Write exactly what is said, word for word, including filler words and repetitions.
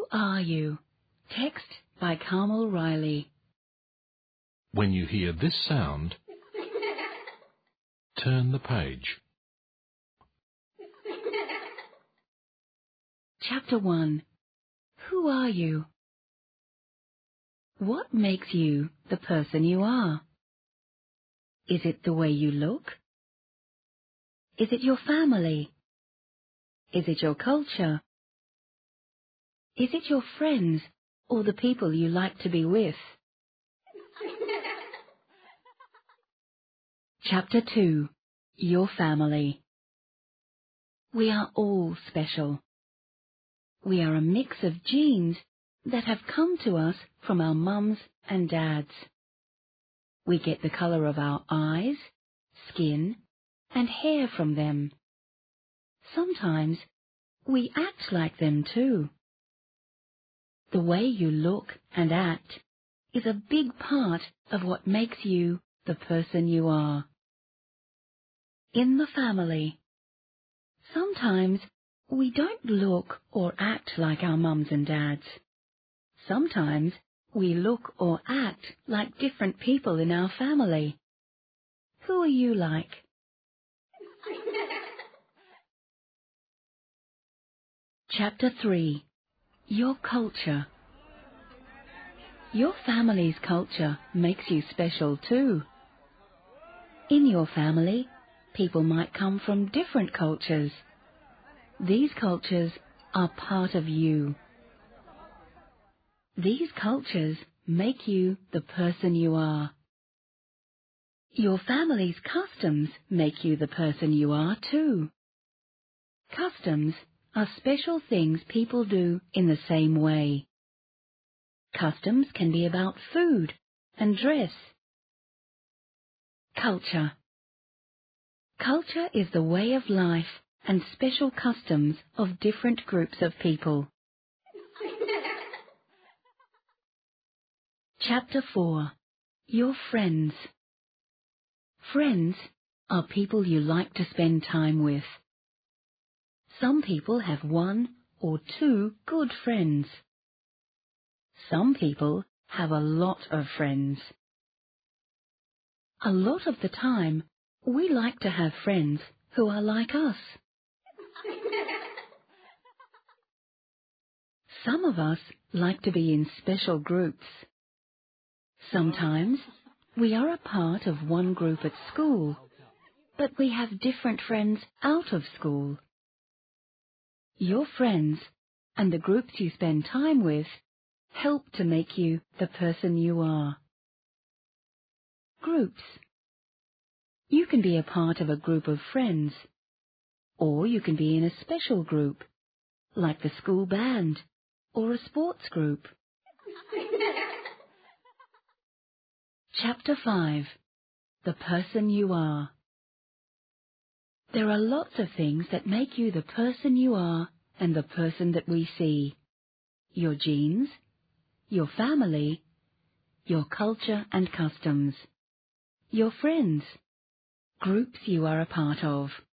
are you? Text by Carmel Riley. When you hear this sound, turn the page. Chapter one. Who are you? What makes you the person you are? Is it the way you look? Is it your family? Is it your culture? Is it your friends or the people you like to be with? Chapter two. Your family. We are all special. We are a mix of genes that have come to us from our mums and dads. We get the colour of our eyes, skin, and hair from them. Sometimes we act like them too. The way you look and act is a big part of what makes you the person you are. In the family, sometimes we don't look or act like our mums and dads. Sometimes we look or act like different people in our family. Who are you like? Chapter three. Your culture. Your family's culture makes you special too. In your family, people might come from different cultures. These cultures are part of you. These cultures make you the person you are. Your family's customs make you the person you are too. Customs are special things people do in the same way. Customs can be about food and dress. Culture. Culture is the way of life and special customs of different groups of people. Chapter four. Your friends. Friends are people you like to spend time with. Some people have one or two good friends. Some people have a lot of friends. A lot of the time, we like to have friends who are like us. Some of us like to be in special groups. Sometimes we are a part of one group at school, but we have different friends out of school. Your friends and the groups you spend time with help to make you the person you are. Groups. You can be a part of a group of friends, or you can be in a special group, like the school band or a sports group. Chapter five. The person you are. There are lots of things that make you the person you are and the person that we see. Your genes, your family, your culture and customs, your friends, groups you are a part of.